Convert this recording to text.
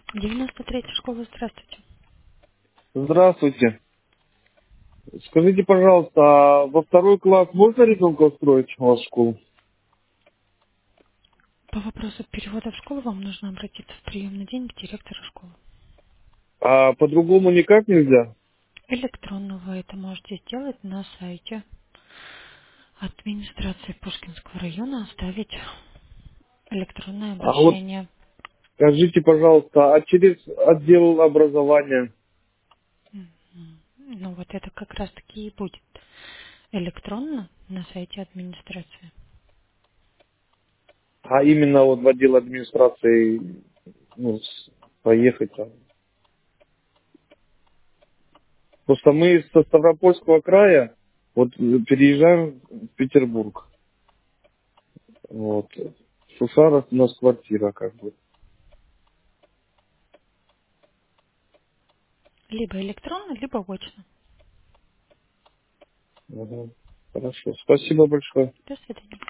93-я школа, здравствуйте. Здравствуйте. Скажите, пожалуйста, а во второй класс можно ребенка устроить в вашу школу? По вопросу перевода в школу вам нужно обратиться в приемный день к директору школы. А по-другому никак нельзя? Электронно вы это можете сделать на сайте администрации Пушкинского района, оставить электронное А вот обращение. скажите, пожалуйста, а через отдел образования, Ну вот это как раз таки и будет электронно на сайте администрации. а именно вот в отдел администрации ну, поехать там? Просто мы со Ставропольского края вот переезжаем в Петербург. Вот. В Сусарах у нас квартира как бы. Либо электронно, либо очно. Ага. Хорошо. Спасибо большое. До свидания.